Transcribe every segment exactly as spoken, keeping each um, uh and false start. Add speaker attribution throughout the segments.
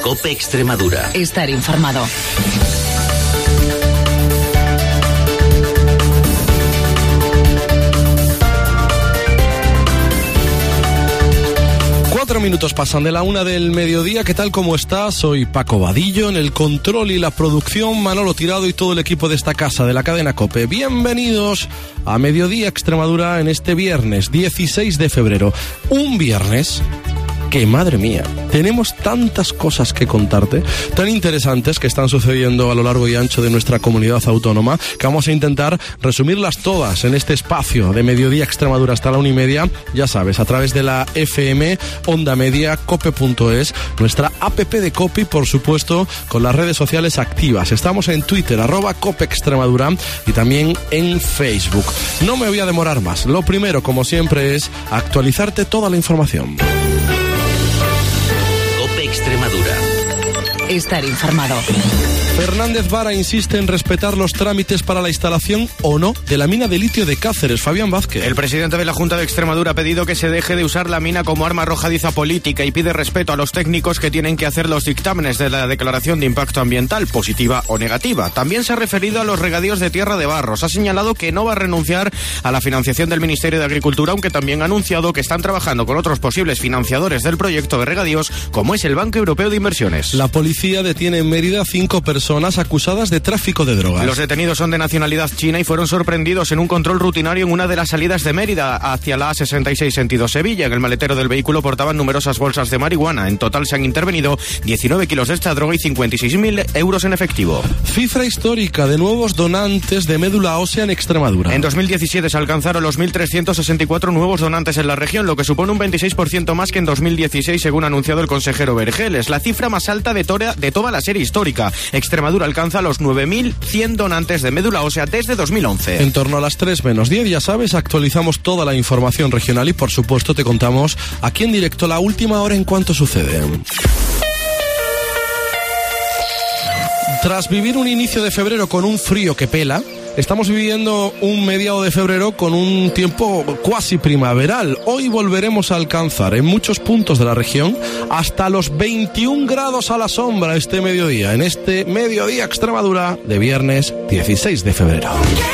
Speaker 1: COPE Extremadura.
Speaker 2: Estar informado.
Speaker 3: Cuatro minutos pasan de la una del mediodía. ¿Qué tal? ¿Cómo estás? Soy Paco Vadillo, en el control y la producción Manolo Tirado y todo el equipo de esta casa, de la cadena COPE. Bienvenidos a Mediodía Extremadura en este viernes dieciséis de febrero. Un viernes que, madre mía, tenemos tantas cosas que contarte, tan interesantes que están sucediendo a lo largo y ancho de nuestra comunidad autónoma, que vamos a intentar resumirlas todas en este espacio de Mediodía Extremadura hasta la una y media, ya sabes, a través de la F M, Onda Media, cope punto es, nuestra app de COPE y, por supuesto, con las redes sociales activas. Estamos en Twitter, arroba COPE Extremadura, y también en Facebook. No me voy a demorar más. Lo primero, como siempre, es actualizarte toda la información.
Speaker 1: Extremadura.
Speaker 2: Estar informado.
Speaker 3: Fernández Vara insiste en respetar los trámites para la instalación o no de la mina de litio de Cáceres. Fabián Vázquez.
Speaker 4: El presidente de la Junta de Extremadura ha pedido que se deje de usar la mina como arma arrojadiza política y pide respeto a los técnicos que tienen que hacer los dictámenes de la declaración de impacto ambiental, positiva o negativa. También se ha referido a los regadíos de Tierra de Barros. Ha señalado que no va a renunciar a la financiación del Ministerio de Agricultura, aunque también ha anunciado que están trabajando con otros posibles financiadores del proyecto de regadíos, como es el Banco Europeo de Inversiones.
Speaker 3: La policía detiene en Mérida cinco personas acusadas de tráfico de drogas.
Speaker 4: Los detenidos son de nacionalidad china y fueron sorprendidos en un control rutinario en una de las salidas de Mérida hacia la A sesenta y seis sentido Sevilla. En el maletero del vehículo portaban numerosas bolsas de marihuana. En total se han intervenido diecinueve kilos de esta droga y cincuenta y seis mil euros en efectivo.
Speaker 3: Cifra histórica de nuevos donantes de médula ósea en Extremadura.
Speaker 4: En dos mil diecisiete se alcanzaron los mil trescientos sesenta y cuatro nuevos donantes en la región, lo que supone un veintiséis por ciento más que en dos mil dieciséis, según ha anunciado el consejero Vergeles. La cifra más alta de, toda, de toda la serie histórica. Extremadura alcanza los nueve mil cien donantes de médula ósea desde dos mil once.
Speaker 3: En torno a las tres menos diez, ya sabes, actualizamos toda la información regional y, por supuesto, te contamos aquí en directo la última hora en cuanto sucede. Tras vivir un inicio de febrero con un frío que pela, estamos viviendo un mediado de febrero con un tiempo cuasi primaveral. Hoy volveremos a alcanzar en muchos puntos de la región hasta los veintiún grados a la sombra este mediodía, en este Mediodía Extremadura de viernes dieciséis de febrero.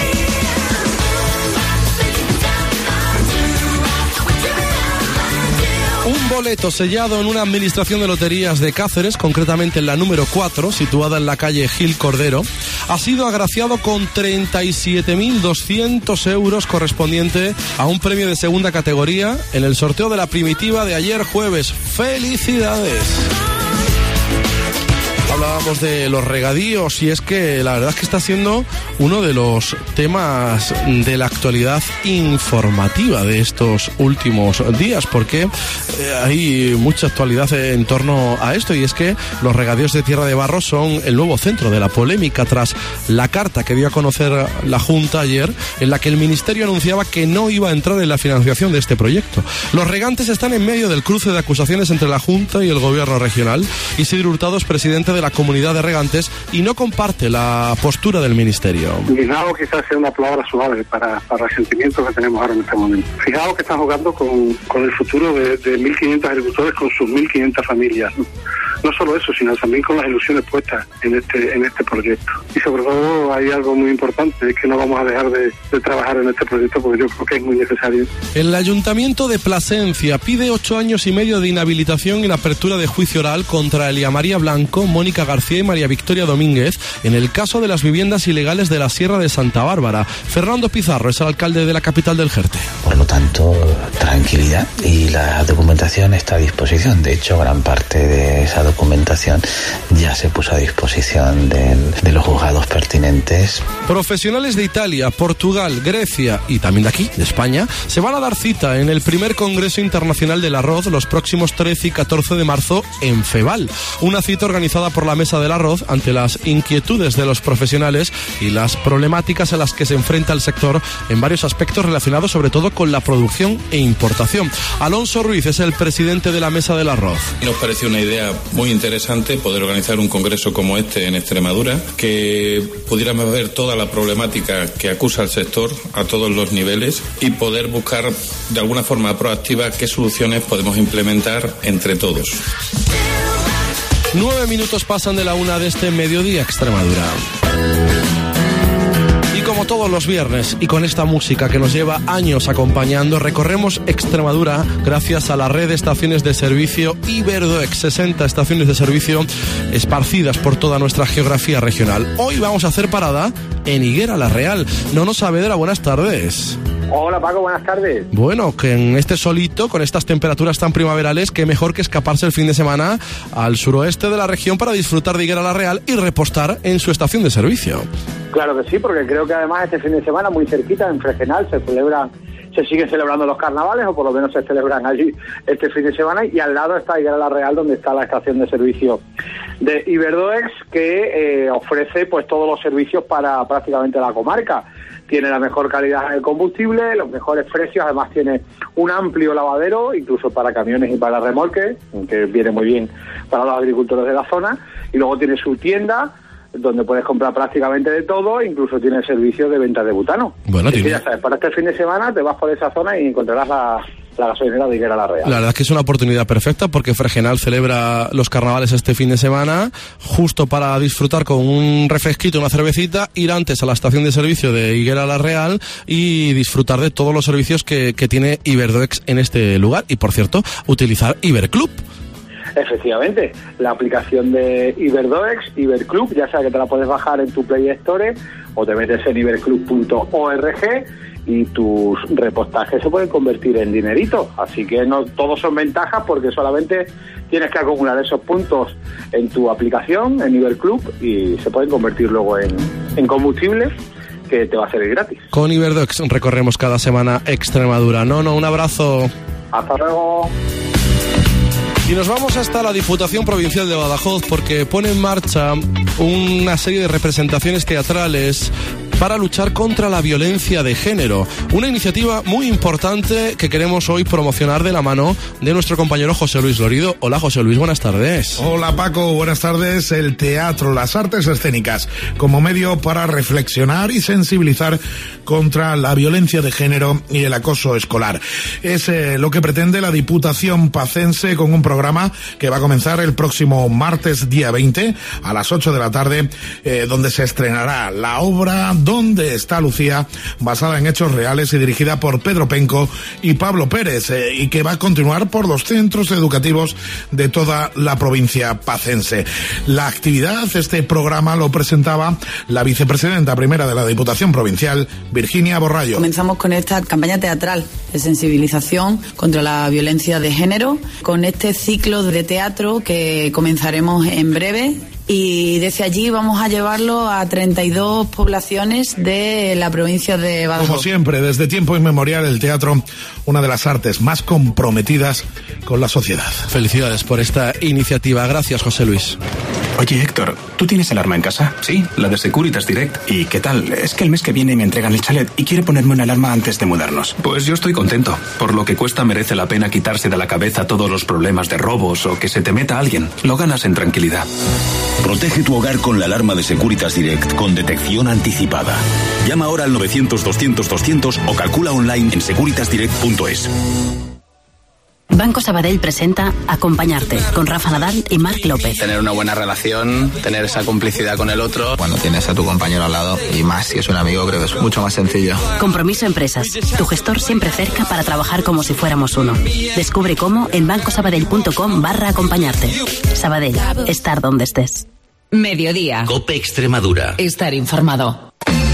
Speaker 3: Un boleto sellado en una administración de loterías de Cáceres, concretamente en la número cuatro, situada en la calle Gil Cordero, ha sido agraciado con treinta y siete mil doscientos euros correspondiente a un premio de segunda categoría en el sorteo de la primitiva de ayer jueves. ¡Felicidades! Hablábamos de los regadíos y es que la verdad es que está siendo uno de los temas de la actualidad informativa de estos últimos días, porque eh, hay mucha actualidad en torno a esto, y es que los regadíos de Tierra de Barros son el nuevo centro de la polémica tras la carta que dio a conocer la Junta ayer, en la que el Ministerio anunciaba que no iba a entrar en la financiación de este proyecto. Los regantes están en medio del cruce de acusaciones entre la Junta y el Gobierno regional. Isidro Hurtado es presidente de la comunidad de regantes y no comparte la postura del Ministerio.
Speaker 5: Indignado quizás sea una palabra suave para, para el sentimiento que tenemos ahora en este momento. Fijaos que están jugando con, con el futuro de, de mil quinientos agricultores, con sus mil quinientas familias. ¿no? No solo eso, sino también con las ilusiones puestas en este en este proyecto. Y sobre todo hay algo muy importante, es que no vamos a dejar de, de trabajar en este proyecto porque yo creo que es muy necesario.
Speaker 3: El Ayuntamiento de Plasencia pide ocho años y medio de inhabilitación en apertura de juicio oral contra Elia María Blanco, Mónica García y María Victoria Domínguez en el caso de las viviendas ilegales de la Sierra de Santa Bárbara. Fernando Pizarro es el alcalde de la capital del Jerte.
Speaker 6: Por lo tanto, tranquilidad, y la documentación está a disposición. De hecho, gran parte de esa documentación ya se puso a disposición de, de los juzgados pertinentes.
Speaker 3: Profesionales de Italia, Portugal, Grecia y también de aquí, de España, se van a dar cita en el primer Congreso Internacional del Arroz los próximos trece y catorce de marzo en Feval. Una cita organizada por la Mesa del Arroz ante las inquietudes de los profesionales y las problemáticas a las que se enfrenta el sector en varios aspectos relacionados sobre todo con la producción e importación. Alonso Ruiz es el presidente de la Mesa del Arroz.
Speaker 7: Nos pareció una idea muy interesante poder organizar un congreso como este en Extremadura, que pudiéramos ver toda la problemática que acusa el sector a todos los niveles y poder buscar de alguna forma proactiva qué soluciones podemos implementar entre todos.
Speaker 3: Nueve minutos pasan de la una de este mediodía, Extremadura. Y como todos los viernes, y con esta música que nos lleva años acompañando, recorremos Extremadura gracias a la red de estaciones de servicio Iberdoex, sesenta estaciones de servicio esparcidas por toda nuestra geografía regional. Hoy vamos a hacer parada en Higuera la Real. Nono Saavedra, buenas tardes.
Speaker 8: Hola Paco, buenas tardes.
Speaker 3: Bueno, que en este solito, con estas temperaturas tan primaverales, qué mejor que escaparse el fin de semana al suroeste de la región para disfrutar de Higuera la Real y repostar en su estación de servicio.
Speaker 8: Claro que sí, porque creo que además este fin de semana, muy cerquita, en Fregenal, se celebran, se siguen celebrando los carnavales, o por lo menos se celebran allí este fin de semana, y al lado está Higuera la Real, donde está la estación de servicio de Iberdoex, que eh, ofrece pues todos los servicios para prácticamente la comarca. Tiene la mejor calidad del combustible, los mejores precios, además tiene un amplio lavadero, incluso para camiones y para remolques, que viene muy bien para los agricultores de la zona, y luego tiene su tienda, donde puedes comprar prácticamente de todo, incluso tiene servicio de venta de butano.
Speaker 3: Bueno,
Speaker 8: Así
Speaker 3: tiene...
Speaker 8: que ya sabes, para este fin de semana te vas por esa zona y encontrarás la, la gasolinera de Higuera la Real.
Speaker 3: La verdad es que es una oportunidad perfecta, porque Fregenal celebra los carnavales este fin de semana, justo para disfrutar con un refresquito, una cervecita, ir antes a la estación de servicio de Higuera la Real y disfrutar de todos los servicios que, que tiene Iberdoex en este lugar. Y por cierto, utilizar Iberclub.
Speaker 8: Efectivamente, la aplicación de Iberdoex, Iberclub, ya sabes que te la puedes bajar en tu Play Store o te metes en iberclub punto org y tus repostajes se pueden convertir en dinerito. Así que no todos son ventajas, porque solamente tienes que acumular esos puntos en tu aplicación, en Iberclub, y se pueden convertir luego en, en combustible, que te va a salir gratis.
Speaker 3: Con Iberdoex recorremos cada semana Extremadura. No, no, un abrazo.
Speaker 8: Hasta luego.
Speaker 3: Y nos vamos hasta la Diputación Provincial de Badajoz, porque pone en marcha una serie de representaciones teatrales para luchar contra la violencia de género. Una iniciativa muy importante que queremos hoy promocionar de la mano de nuestro compañero José Luis Lorido. Hola José Luis, buenas tardes.
Speaker 9: Hola Paco, buenas tardes. El teatro, las artes escénicas, como medio para reflexionar y sensibilizar contra la violencia de género y el acoso escolar. Es eh, lo que pretende la Diputación Pacense con un programa que va a comenzar el próximo martes día veinte a las ocho de la tarde, eh, donde se estrenará la obra ¿Dónde está Lucía?, basada en hechos reales y dirigida por Pedro Penco y Pablo Pérez, eh, y que va a continuar por los centros educativos de toda la provincia pacense. La actividad, este programa lo presentaba la vicepresidenta primera de la Diputación Provincial, Virginia Borrallo.
Speaker 10: Comenzamos con esta campaña teatral de sensibilización contra la violencia de género, con este ciclo de teatro que comenzaremos en breve. Y desde allí vamos a llevarlo a treinta y dos poblaciones de la provincia de Badajoz.
Speaker 9: Como siempre, desde tiempo inmemorial, el teatro, una de las artes más comprometidas con la sociedad.
Speaker 3: Felicidades por esta iniciativa. Gracias, José Luis.
Speaker 11: Oye, Héctor, ¿tú tienes alarma en casa? Sí, la de Securitas Direct. ¿Y qué tal? Es que el mes que viene me entregan el chalet y quiero ponerme una alarma antes de mudarnos. Pues yo estoy contento. Por lo que cuesta, merece la pena quitarse de la cabeza todos los problemas de robos o que se te meta alguien. Lo ganas en tranquilidad.
Speaker 12: Protege tu hogar con la alarma de Securitas Direct con detección anticipada. Llama ahora al novecientos doscientos doscientos o calcula online en securitas direct punto es.
Speaker 13: Banco Sabadell presenta Acompañarte, con Rafa Nadal y Marc López.
Speaker 14: Tener una buena relación, tener esa complicidad con el otro. Cuando tienes a tu compañero al lado, y más si es un amigo, creo que es mucho más sencillo.
Speaker 13: Compromiso Empresas, tu gestor siempre cerca para trabajar como si fuéramos uno. Descubre cómo en bancosabadell.com barra acompañarte. Sabadell, estar donde estés.
Speaker 2: Mediodía.
Speaker 1: COPE Extremadura.
Speaker 2: Estar informado.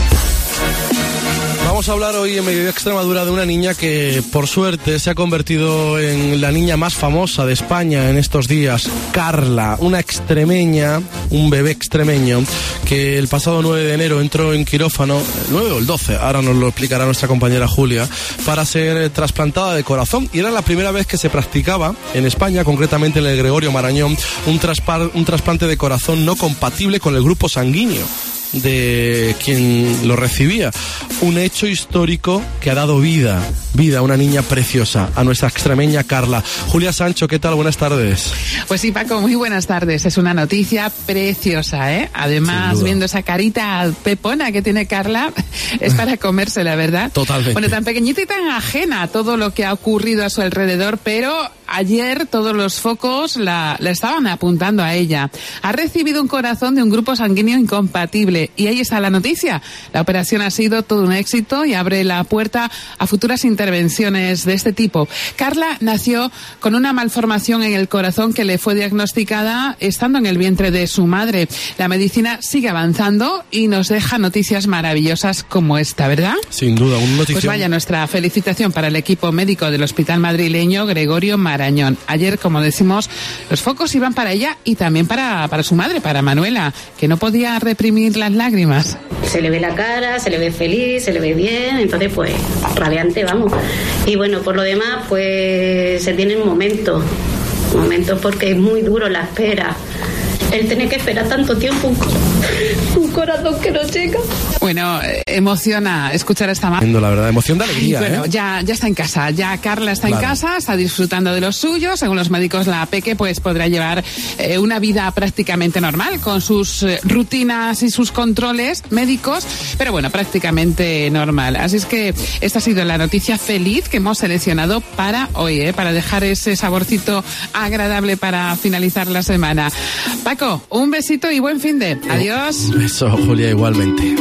Speaker 3: Vamos a hablar hoy en Mediodía Extremadura de una niña que, por suerte, se ha convertido en la niña más famosa de España en estos días. Carla, una extremeña, un bebé extremeño, que el pasado nueve de enero entró en quirófano, el nueve o el doce, ahora nos lo explicará nuestra compañera Julia, para ser trasplantada de corazón. Y era la primera vez que se practicaba en España, concretamente en el Gregorio Marañón, un, traspar, un trasplante de corazón no compatible con el grupo sanguíneo de quien lo recibía. Un hecho histórico que ha dado vida, vida a una niña preciosa, a nuestra extremeña Carla. Julia Sancho, ¿qué tal? Buenas tardes.
Speaker 15: Pues sí, Paco, muy buenas tardes. Es una noticia preciosa, ¿eh? Además, viendo esa carita pepona que tiene Carla, es para comerse, la verdad.
Speaker 3: Totalmente.
Speaker 15: Bueno, tan pequeñita y tan ajena a todo lo que ha ocurrido a su alrededor, pero ayer todos los focos la, la estaban apuntando a ella. Ha recibido un corazón de un grupo sanguíneo incompatible y ahí está la noticia. La operación ha sido todo un éxito y abre la puerta a futuras intervenciones de este tipo. Carla nació con una malformación en el corazón que le fue diagnosticada estando en el vientre de su madre. La medicina sigue avanzando y nos deja noticias maravillosas como esta, ¿verdad?
Speaker 3: Sin duda, un notición.
Speaker 15: Pues vaya, nuestra felicitación para el equipo médico del Hospital Madrileño Gregorio Marañón. Ayer, como decimos, los focos iban para ella y también para, para su madre, para Manuela, que no podía reprimir las lágrimas.
Speaker 16: Se le ve la cara, se le ve feliz, se le ve bien, entonces pues radiante, vamos. Y bueno, por lo demás, pues se tienen momentos, momentos porque es muy duro la espera. Él tiene que esperar tanto tiempo un, un corazón que no llega.
Speaker 15: Bueno, emociona escuchar a esta madre.
Speaker 3: La verdad, emoción de alegría.
Speaker 15: Bueno,
Speaker 3: ¿eh?
Speaker 15: ya, ya está en casa, ya Carla está
Speaker 3: Claro.
Speaker 15: en casa, está disfrutando de lo suyo. Según los médicos, la peque pues podrá llevar eh, una vida prácticamente normal, con sus eh, rutinas y sus controles médicos, pero bueno, prácticamente normal. Así es que esta ha sido la noticia feliz que hemos seleccionado para hoy, ¿eh? Para dejar ese saborcito agradable para finalizar la semana. Paco, un besito y buen fin de. Adiós.
Speaker 3: Eso, Julia, igualmente.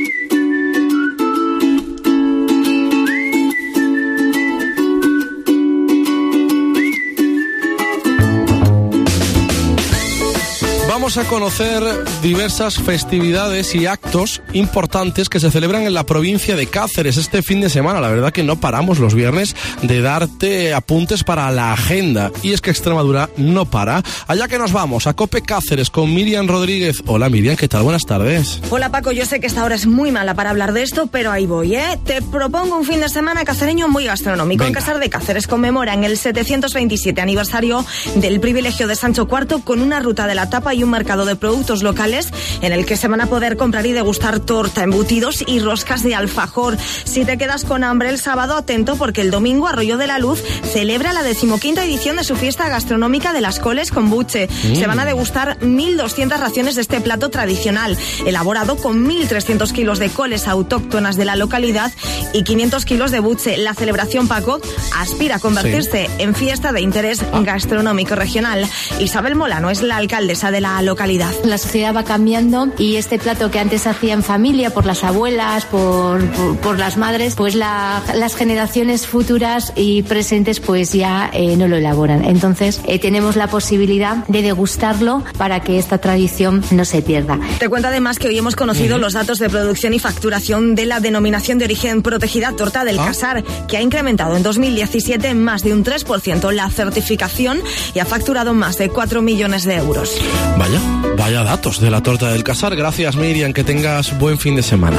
Speaker 3: Vamos a conocer diversas festividades y actos importantes que se celebran en la provincia de Cáceres este fin de semana. La verdad que no paramos los viernes de darte apuntes para la agenda. Y es que Extremadura no para. Allá que nos vamos, a Cope Cáceres con Miriam Rodríguez. Hola Miriam, ¿qué tal? Buenas tardes.
Speaker 17: Hola Paco, yo sé que esta hora es muy mala para hablar de esto, pero ahí voy, ¿eh? Te propongo un fin de semana cacereño muy gastronómico.
Speaker 3: Venga.
Speaker 17: En Casar de Cáceres conmemoran el setecientos veintisiete aniversario del privilegio de Sancho cuarto con una ruta de la tapa y un mercado de productos locales en el que se van a poder comprar y degustar torta, embutidos y roscas de alfajor. Si te quedas con hambre el sábado, atento porque el domingo Arroyo de la Luz celebra la decimoquinta edición de su fiesta gastronómica de las coles con buche. Mm. Se van a degustar mil doscientas raciones de este plato tradicional, elaborado con mil trescientos kilos de coles autóctonas de la localidad y quinientos kilos de buche. La celebración, Paco, aspira a convertirse sí. en fiesta de interés gastronómico regional. Isabel Molano es la alcaldesa de la localidad.
Speaker 18: La sociedad va cambiando y este plato que antes hacía en familia por las abuelas, por, por, por las madres, pues la, las generaciones futuras y presentes pues ya eh, no lo elaboran. Entonces eh, tenemos la posibilidad de degustarlo para que esta tradición no se pierda.
Speaker 17: Te cuento además que hoy hemos conocido uh-huh. los datos de producción y facturación de la denominación de origen protegida Torta del ¿Ah? Casar, que ha incrementado en dos mil diecisiete en más de un tres por ciento la certificación y ha facturado más de cuatro millones de euros.
Speaker 3: Vaya, vaya datos de la Torta del Casar. Gracias, Miriam, que tengas buen fin de semana.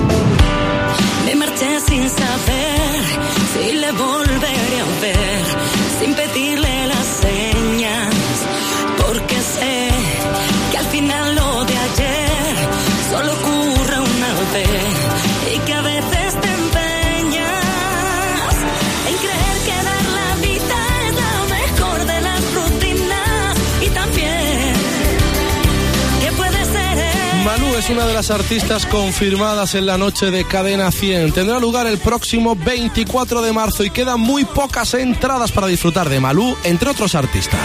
Speaker 19: Me marché sin saber si le volveré a ver, sin pedirle las señas, porque sé que al final lo de ayer solo ocurre una vez y que a veces te empeñas en creer que dar la vida es la mejor de las rutinas y también que puede ser él.
Speaker 3: Malú es una de las artistas confirmadas en la noche de Cadena cien. Tendrá lugar el próximo veinticuatro de marzo y quedan muy pocas entradas para disfrutar de Malú, entre otros artistas.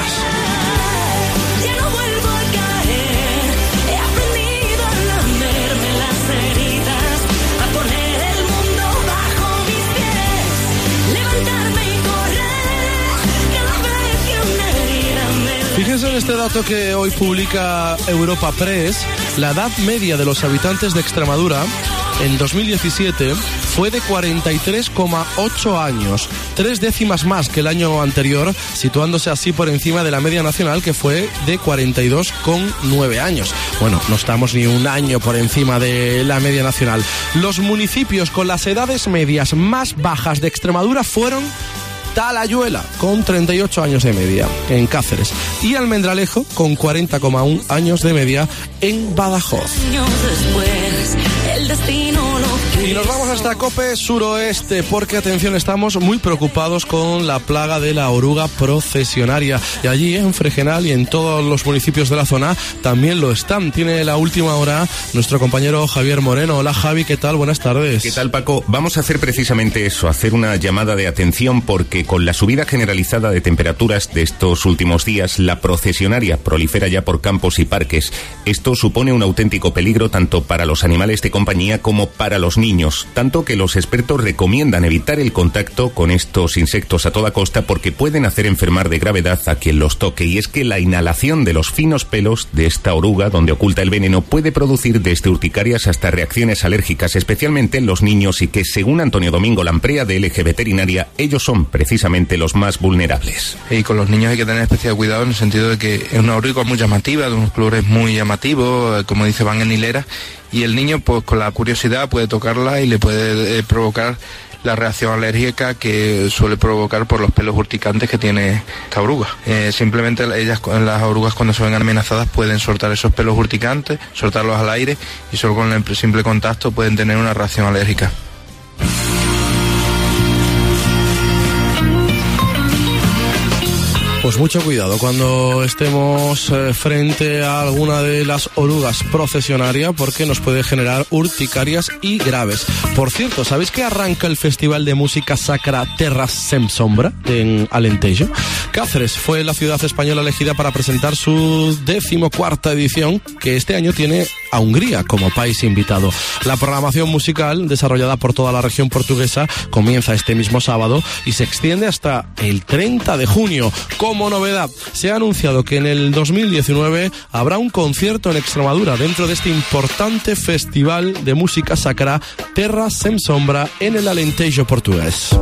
Speaker 3: Fíjense en este dato que hoy publica Europa Press. La edad media de los habitantes de Extremadura en dos mil diecisiete fue de cuarenta y tres coma ocho años, tres décimas más que el año anterior, situándose así por encima de la media nacional, que fue de cuarenta y dos coma nueve años. Bueno, no estamos ni un año por encima de la media nacional. Los municipios con las edades medias más bajas de Extremadura fueron Talayuela, con treinta y ocho años de media, en Cáceres, y Almendralejo, con cuarenta coma uno años de media, en Badajoz.
Speaker 19: Años después, el destino lo que
Speaker 3: Y nos vamos hasta Cope Suroeste, porque atención, estamos muy preocupados con la plaga de la oruga procesionaria. Y allí en Fregenal y en todos los municipios de la zona también lo están. Tiene la última hora nuestro compañero Javier Moreno. Hola Javi, ¿qué tal? Buenas tardes.
Speaker 20: ¿Qué tal, Paco? Vamos a hacer precisamente eso, hacer una llamada de atención, porque con la subida generalizada de temperaturas de estos últimos días, la procesionaria prolifera ya por campos y parques. Esto supone un auténtico peligro tanto para los animales de compañía como para los niños, tanto que los expertos recomiendan evitar el contacto con estos insectos a toda costa porque pueden hacer enfermar de gravedad a quien los toque. Y es que la inhalación de los finos pelos de esta oruga, donde oculta el veneno, puede producir desde urticarias hasta reacciones alérgicas, especialmente en los niños, y que, según Antonio Domingo Lamprea de L G Veterinaria, ellos son precisamente los más vulnerables.
Speaker 21: Y con los niños hay que tener especial cuidado en el sentido de que es una oruga muy llamativa, de unos colores muy llamativos, como dice, van en hilera, y el niño, pues con la curiosidad puede tocarla y le puede eh, provocar la reacción alérgica que suele provocar por los pelos urticantes que tiene esta oruga. Eh, simplemente ellas, las orugas, cuando se ven amenazadas, pueden soltar esos pelos urticantes, soltarlos al aire, y solo con el simple contacto pueden tener una reacción alérgica.
Speaker 3: Pues mucho cuidado cuando estemos eh, frente a alguna de las orugas procesionarias, porque nos puede generar urticarias y graves. Por cierto, ¿sabéis que arranca el Festival de Música Sacra Terra Sem Sombra en Alentejo? Cáceres fue la ciudad española elegida para presentar su decimocuarta edición, que este año tiene a Hungría como país invitado. La programación musical, desarrollada por toda la región portuguesa, comienza este mismo sábado y se extiende hasta el treinta de junio. Como novedad, se ha anunciado que en el dos mil diecinueve habrá un concierto en Extremadura dentro de este importante festival de música sacra Terra Sem Sombra en el Alentejo portugués.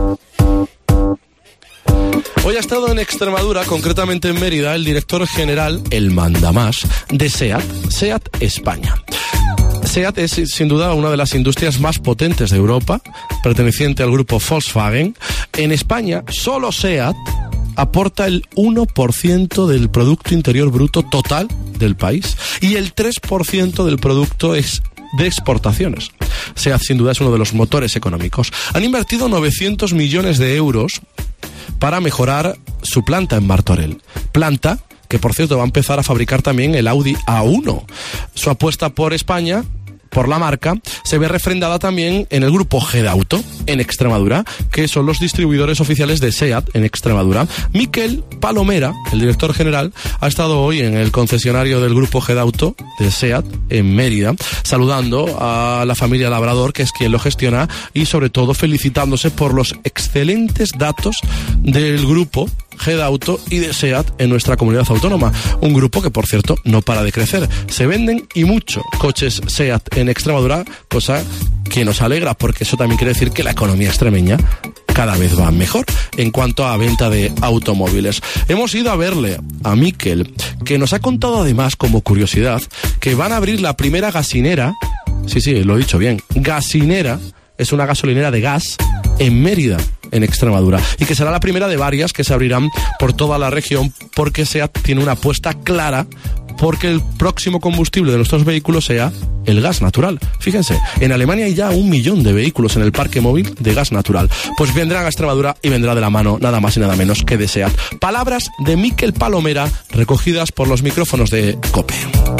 Speaker 3: Hoy ha estado en Extremadura, concretamente en Mérida, el director general, el mandamás, de SEAT, SEAT España. SEAT es sin duda una de las industrias más potentes de Europa, perteneciente al grupo Volkswagen. En España, solo SEAT aporta el uno por ciento del Producto Interior Bruto total del país y el tres por ciento del producto es de exportaciones. SEAT sin duda es uno de los motores económicos. Han invertido novecientos millones de euros para mejorar su planta en Martorell. Planta que, por cierto, va a empezar a fabricar también el Audi A uno. Su apuesta por España, por la marca, se ve refrendada también en el grupo Gedauto en Extremadura, que son los distribuidores oficiales de SEAT en Extremadura. Miquel Palomera, el director general, ha estado hoy en el concesionario del grupo Gedauto de SEAT en Mérida, saludando a la familia Labrador, que es quien lo gestiona, y sobre todo felicitándose por los excelentes datos del grupo Gedauto y de SEAT en nuestra comunidad autónoma. Un grupo que, por cierto, no para de crecer. Se venden y mucho coches SEAT en Extremadura, cosa que nos alegra, porque eso también quiere decir que la economía extremeña cada vez va mejor en cuanto a venta de automóviles. Hemos ido a verle a Miquel, que nos ha contado además, como curiosidad, que van a abrir la primera gasinera, sí, sí, lo he dicho bien, gasinera, es una gasolinera de gas en Mérida, en Extremadura, y que será la primera de varias que se abrirán por toda la región, porque SEAT tiene una apuesta clara porque el próximo combustible de nuestros vehículos sea el gas natural. Fíjense, en Alemania hay ya un millón de vehículos en el parque móvil de gas natural. Pues vendrá a Extremadura y vendrá de la mano nada más y nada menos que de SEAT. Palabras de Miquel Palomera recogidas por los micrófonos de COPE.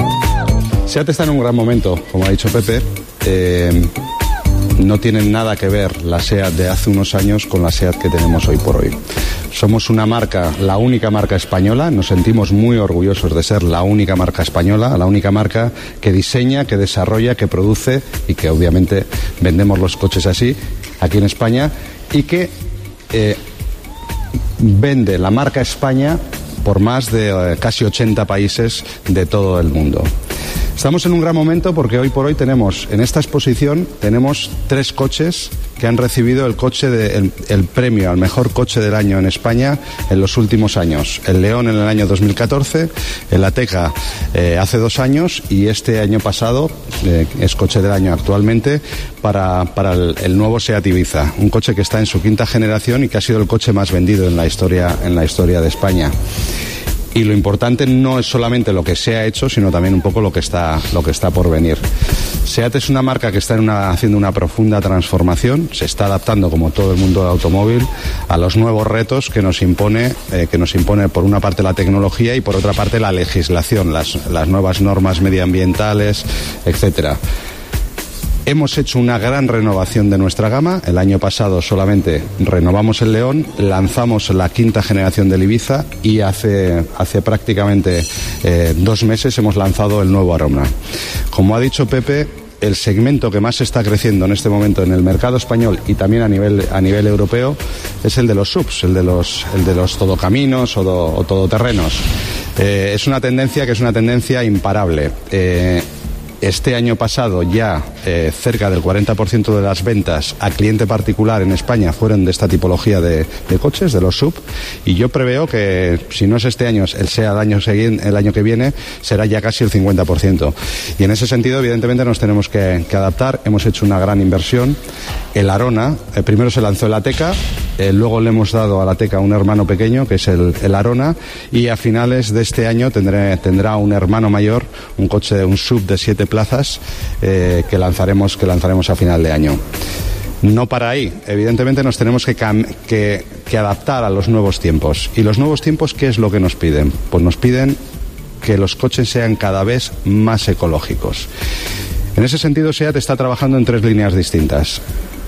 Speaker 22: SEAT está en un gran momento, como ha dicho Pepe. Eh, no tienen nada que ver la SEAT de hace unos años con la SEAT que tenemos hoy por hoy. Somos una marca, la única marca española, nos sentimos muy orgullosos de ser la única marca española, la única marca que diseña, que desarrolla, que produce y que obviamente vendemos los coches así aquí en España, y que eh, vende la marca España por más de eh, casi ochenta países de todo el mundo. Estamos en un gran momento porque hoy por hoy tenemos, en esta exposición, tenemos tres coches que han recibido el coche de, el, el premio al mejor coche del año en España en los últimos años. El León en el año dos mil catorce, el Ateca eh, hace dos años y este año pasado eh, es coche del año actualmente para, para el, el nuevo SEAT Ibiza, un coche que está en su quinta generación y que ha sido el coche más vendido en la historia, en la historia de España. Y lo importante no es solamente lo que se ha hecho, sino también un poco lo que está, lo que está por venir. SEAT es una marca que está en una, haciendo una profunda transformación, se está adaptando, como todo el mundo del automóvil, a los nuevos retos que nos impone, eh, que nos impone por una parte la tecnología y por otra parte la legislación, las, las nuevas normas medioambientales, etcétera. Hemos hecho una gran renovación de nuestra gama. El año pasado solamente renovamos el León, lanzamos la quinta generación del Ibiza y hace, hace prácticamente eh, dos meses hemos lanzado el nuevo Arona. Como ha dicho Pepe, el segmento que más está creciendo en este momento en el mercado español y también a nivel, a nivel europeo es el de los subs, el de los, el de los todocaminos o, do, o todoterrenos. Eh, es una tendencia que es una tendencia imparable. Eh, Este año pasado ya eh, cerca del cuarenta por ciento de las ventas a cliente particular en España fueron de esta tipología de, de coches, de los sub, y yo preveo que si no es este año, el sea el año, el año que viene, será ya casi el cincuenta por ciento. Y en ese sentido, evidentemente, nos tenemos que, que adaptar. Hemos hecho una gran inversión. El Arona, eh, primero se lanzó el Ateca, eh, luego le hemos dado al Ateca un hermano pequeño, que es el, el Arona, y a finales de este año tendré, tendrá un hermano mayor, un coche, un sub de siete plazas eh, que lanzaremos que lanzaremos a final de año. No para ahí, evidentemente nos tenemos que, que, que adaptar a los nuevos tiempos. ¿Y los nuevos tiempos qué es lo que nos piden? Pues nos piden que los coches sean cada vez más ecológicos. En ese sentido, SEAT está trabajando en tres líneas distintas.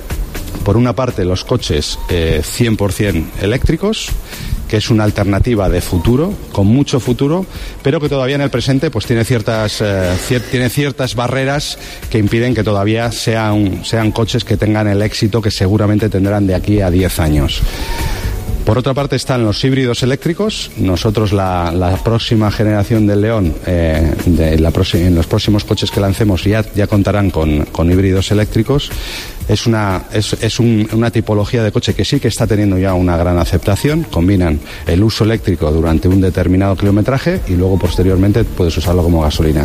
Speaker 22: Por una parte, los coches eh, cien por ciento eléctricos, que es una alternativa de futuro, con mucho futuro, pero que todavía en el presente pues tiene ciertas eh, cier- tiene ciertas barreras que impiden que todavía sean, sean coches que tengan el éxito que seguramente tendrán de aquí a diez años. Por otra parte están los híbridos eléctricos. Nosotros la, la próxima generación del León, eh, de la próxima, en los próximos coches que lancemos ya, ya contarán con, con híbridos eléctricos. Es, una, es, es un, una tipología de coche que sí que está teniendo ya una gran aceptación. Combinan el uso eléctrico durante un determinado kilometraje y luego posteriormente puedes usarlo como gasolina.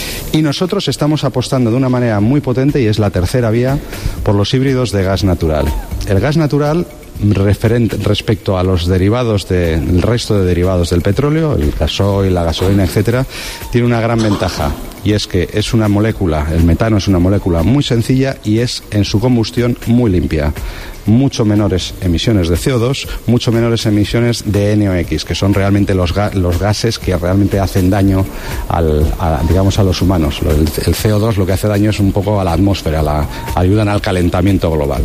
Speaker 22: Y nosotros estamos apostando de una manera muy potente, y es la tercera vía, por los híbridos de gas natural. El gas natural, referente respecto a los derivados del resto de derivados del petróleo, el gasoil, la gasolina, etcétera, tiene una gran ventaja, y es que es una molécula, el metano es una molécula muy sencilla y es en su combustión muy limpia. Mucho menores emisiones de C O dos, mucho menores emisiones de N O X, que son realmente los, ga los gases que realmente hacen daño al, a, digamos, a los humanos. El, el C O dos lo que hace daño es un poco a la atmósfera, la, ayudan al calentamiento global.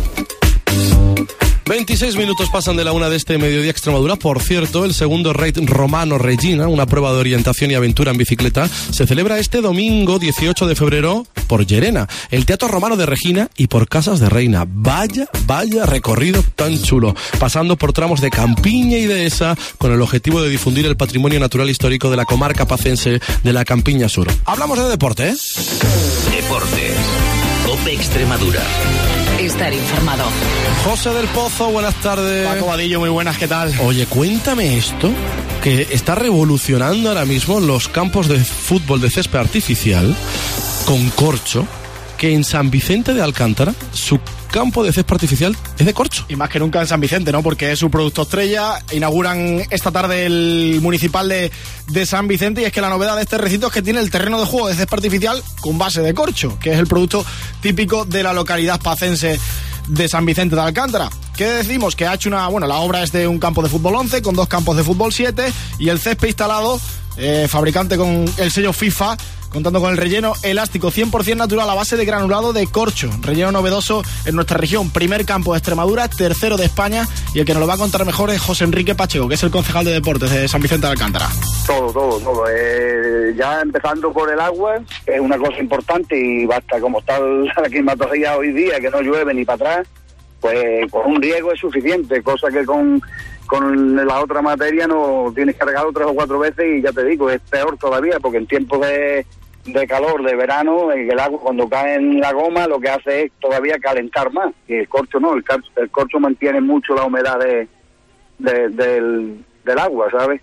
Speaker 3: veintiséis minutos pasan de la una de este mediodía Extremadura. Por cierto, el segundo Raid Romano Regina, una prueba de orientación y aventura en bicicleta, se celebra este domingo dieciocho de febrero por Llerena, el Teatro Romano de Regina y por Casas de Reina. Vaya, vaya recorrido tan chulo, pasando por tramos de Campiña y Dehesa, con el objetivo de difundir el patrimonio natural histórico de la comarca pacense de la Campiña Sur. Hablamos de deporte, ¿eh?
Speaker 1: Deportes. COPE Extremadura.
Speaker 2: Estar informado.
Speaker 3: José del Pozo, buenas tardes.
Speaker 4: Paco Vadillo, muy buenas, ¿qué tal?
Speaker 3: Oye, cuéntame esto, que está revolucionando ahora mismo los campos de fútbol de césped artificial con corcho, que en San Vicente de Alcántara, su campo de césped artificial es de corcho.
Speaker 4: Y más que nunca en San Vicente, ¿no? Porque es su producto estrella. Inauguran esta tarde el municipal de, de San Vicente, y es que la novedad de este recinto es que tiene el terreno de juego de césped artificial con base de corcho, que es el producto típico de la localidad pacense de San Vicente de Alcántara. ¿Qué decimos? Que ha hecho una... Bueno, la obra es de un campo de fútbol once con dos campos de fútbol siete, y el césped instalado, eh, fabricante con el sello FIFA, contando con el relleno elástico cien por ciento natural a base de granulado de corcho. Relleno novedoso en nuestra región. Primer campo de Extremadura, tercero de España, y el que nos lo va a contar mejor es José Enrique Pacheco, que es el concejal de deportes de San Vicente de Alcántara.
Speaker 5: Todo, todo, todo. Eh, ya empezando por el agua, que es una cosa importante, y basta, como está la climatología hoy día, que no llueve ni para atrás, pues con un riego es suficiente, cosa que con... con la otra materia no tienes que regarlo tres o cuatro veces, y ya te digo, es peor todavía, porque en tiempos de, de calor, de verano, el agua cuando cae en la goma lo que hace es todavía calentar más, y el corcho no, el, el corcho mantiene mucho la humedad de, de, del, del agua, ¿sabes?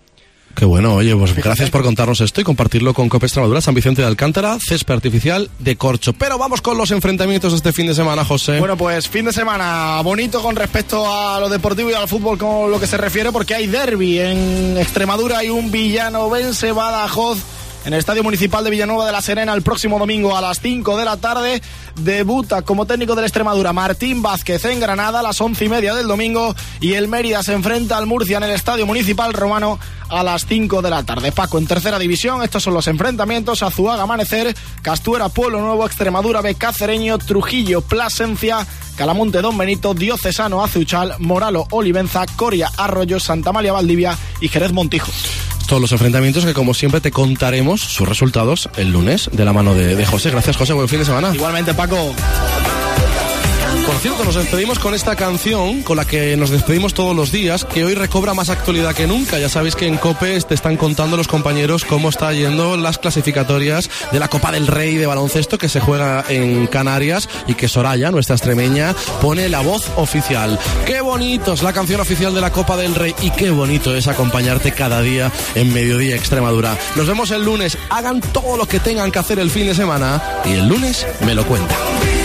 Speaker 3: Qué bueno, oye, pues gracias por contarnos esto y compartirlo con COPE Extremadura. San Vicente de Alcántara, césped artificial de corcho. Pero vamos con los enfrentamientos de este fin de semana, José.
Speaker 4: Bueno, pues fin de semana bonito con respecto a lo deportivo y al fútbol con lo que se refiere, porque hay derbi en Extremadura, hay un Villanovense Badajoz en el Estadio Municipal de Villanueva de la Serena el próximo domingo a las cinco de la tarde. Debuta como técnico del Extremadura Martín Vázquez en Granada a las once y media del domingo, y el Mérida se enfrenta al Murcia en el Estadio Municipal Romano a las cinco de la tarde. Paco, en tercera división, estos son los enfrentamientos: Azuaga Amanecer, Castuera Pueblo Nuevo, Extremadura B Cacereño, Trujillo Plasencia, Calamonte Don Benito, Diocesano Azuchal, Moralo Olivenza, Coria Arroyo, Santa Amalia Valdivia y Jerez Montijo.
Speaker 3: Todos los enfrentamientos que, como siempre, te contaremos sus resultados el lunes de la mano de, de José. Gracias, José, buen fin de semana.
Speaker 4: Igualmente, Paco.
Speaker 3: Por cierto, nos despedimos con esta canción con la que nos despedimos todos los días, que hoy recobra más actualidad que nunca. Ya sabéis que en COPE te están contando los compañeros cómo está yendo las clasificatorias de la Copa del Rey de baloncesto que se juega en Canarias, y que Soraya, nuestra extremeña, pone la voz oficial. Qué bonito es la canción oficial de la Copa del Rey, y qué bonito es acompañarte cada día en Mediodía Extremadura. Nos vemos el lunes. Hagan todo lo que tengan que hacer el fin de semana y el lunes me lo cuentan.